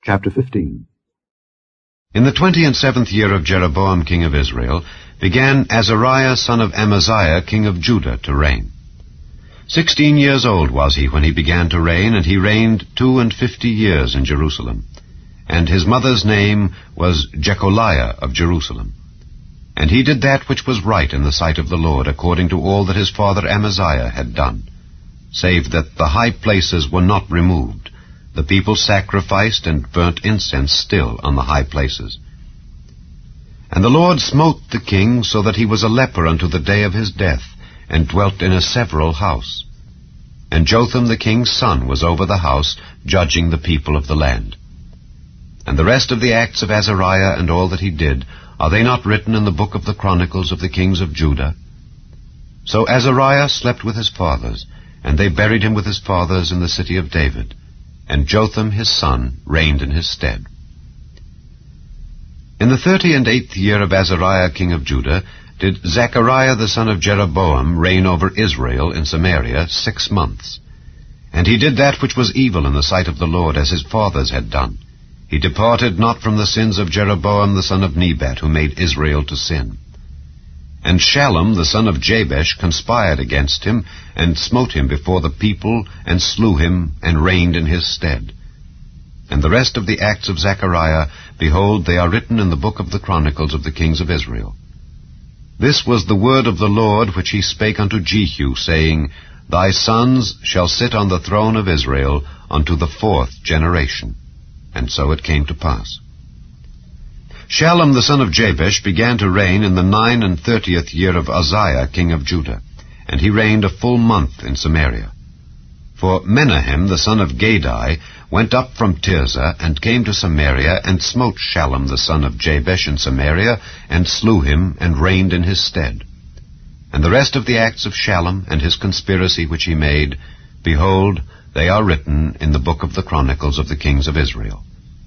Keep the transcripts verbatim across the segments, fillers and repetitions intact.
Chapter fifteen. In the twenty and seventh year of Jeroboam king of Israel began Azariah son of Amaziah king of Judah to reign. Sixteen years old was he when he began to reign, and he reigned two and fifty years in Jerusalem. And his mother's name was Jecholiah of Jerusalem. And he did that which was right in the sight of the Lord, according to all that his father Amaziah had done, save that the high places were not removed. The people sacrificed and burnt incense still on the high places. And the Lord smote the king so that he was a leper unto the day of his death, and dwelt in a several house. And Jotham the king's son was over the house, judging the people of the land. And the rest of the acts of Azariah and all that he did, are they not written in the book of the chronicles of the kings of Judah? So Azariah slept with his fathers, and they buried him with his fathers in the city of David. And Jotham his son reigned in his stead. In the thirty and eighth year of Azariah king of Judah did Zechariah the son of Jeroboam reign over Israel in Samaria six months. And he did that which was evil in the sight of the Lord, as his fathers had done. He departed not from the sins of Jeroboam the son of Nebat, who made Israel to sin. And Shallum the son of Jabesh conspired against him, and smote him before the people, and slew him, and reigned in his stead. And the rest of the acts of Zechariah, behold, they are written in the book of the chronicles of the kings of Israel. This was the word of the Lord which he spake unto Jehu, saying, Thy sons shall sit on the throne of Israel unto the fourth generation. And so it came to pass. Shallum the son of Jabesh began to reign in the nine and thirtieth year of Uzziah king of Judah, and he reigned a full month in Samaria. For Menahem the son of Gadai went up from Tirzah, and came to Samaria, and smote Shallum the son of Jabesh in Samaria, and slew him, and reigned in his stead. And the rest of the acts of Shallum, and his conspiracy which he made, behold, they are written in the book of the chronicles of the kings of Israel.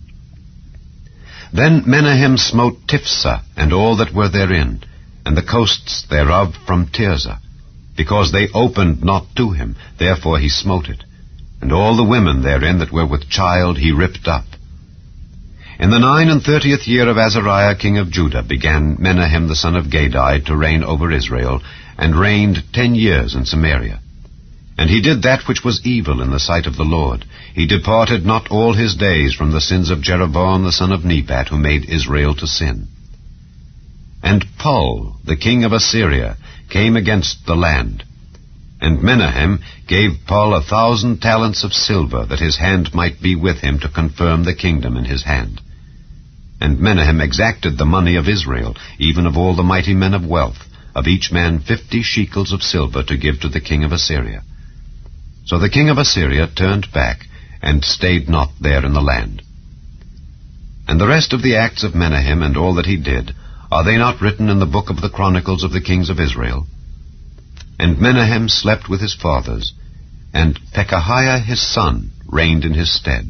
Then Menahem smote Tiphsah, and all that were therein, and the coasts thereof from Tirzah, because they opened not to him, therefore he smote it. And all the women therein that were with child he ripped up. In the nine and thirtieth year of Azariah king of Judah began Menahem the son of Gadai to reign over Israel, and reigned ten years in Samaria. And he did that which was evil in the sight of the Lord. He departed not all his days from the sins of Jeroboam the son of Nebat, who made Israel to sin. And Pul, the king of Assyria, came against the land. And Menahem gave Pul a thousand talents of silver, that his hand might be with him to confirm the kingdom in his hand. And Menahem exacted the money of Israel, even of all the mighty men of wealth, of each man fifty shekels of silver to give to the king of Assyria. So the king of Assyria turned back, and stayed not there in the land. And the rest of the acts of Menahem, and all that he did, are they not written in the book of the chronicles of the kings of Israel? And Menahem slept with his fathers, and Pekahiah his son reigned in his stead.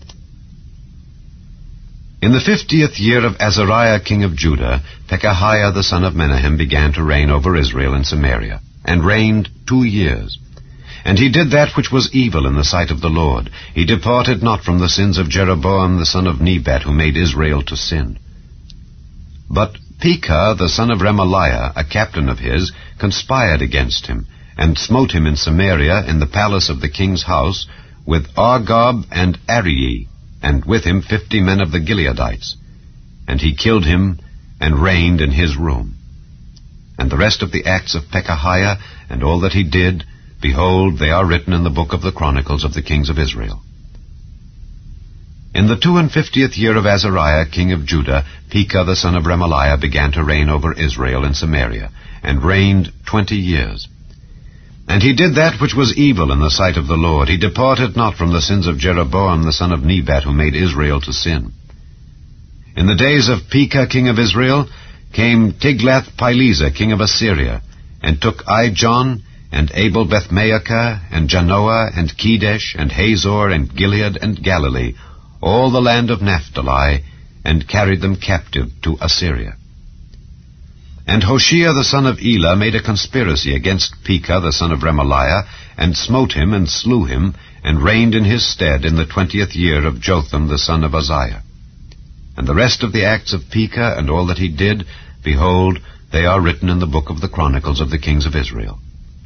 In the fiftieth year of Azariah king of Judah, Pekahiah the son of Menahem began to reign over Israel in Samaria, and reigned two years. And he did that which was evil in the sight of the Lord. He departed not from the sins of Jeroboam the son of Nebat, who made Israel to sin. But Pekah the son of Remaliah, a captain of his, conspired against him, and smote him in Samaria in the palace of the king's house, with Argob and Arii, and with him fifty men of the Gileadites. And he killed him, and reigned in his room. And the rest of the acts of Pekahiah, and all that he did, behold, they are written in the book of the chronicles of the kings of Israel. In the two and fiftieth year of Azariah king of Judah, Pekah the son of Remaliah began to reign over Israel in Samaria, and reigned twenty years. And he did that which was evil in the sight of the Lord. He departed not from the sins of Jeroboam the son of Nebat, who made Israel to sin. In the days of Pekah king of Israel came Tiglath-Pileser king of Assyria, and took Ijon, and Abel-Beth-Maachah, and Janoah, and Kedesh, and Hazor, and Gilead, and Galilee, all the land of Naphtali, and carried them captive to Assyria. And Hoshea the son of Elah made a conspiracy against Pekah the son of Remaliah, and smote him, and slew him, and reigned in his stead in the twentieth year of Jotham the son of Uzziah. And the rest of the acts of Pekah, and all that he did, behold, they are written in the book of the Chronicles of the kings of Israel.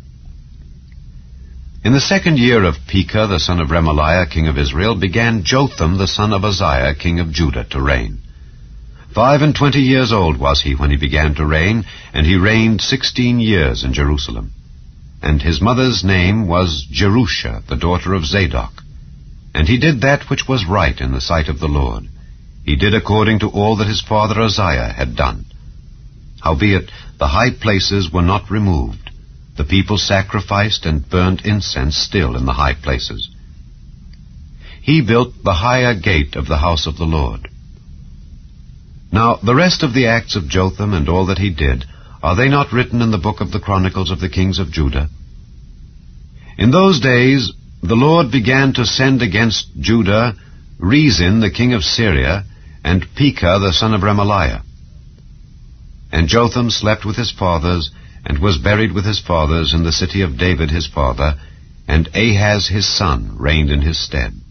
In the second year of Pekah the son of Remaliah king of Israel began Jotham the son of Uzziah king of Judah to reign. Five and twenty years old was he when he began to reign, and he reigned sixteen years in Jerusalem. And his mother's name was Jerusha, the daughter of Zadok. And he did that which was right in the sight of the Lord. He did according to all that his father Uzziah had done. Howbeit the high places were not removed. The people sacrificed and burned incense still in the high places. He built the higher gate of the house of the Lord. Now the rest of the acts of Jotham and all that he did, are they not written in the book of the Chronicles of the kings of Judah? In those days the Lord began to send against Judah Rezin the king of Syria, and Pekah the son of Remaliah. And Jotham slept with his fathers, and was buried with his fathers in the city of David his father, and Ahaz his son reigned in his stead.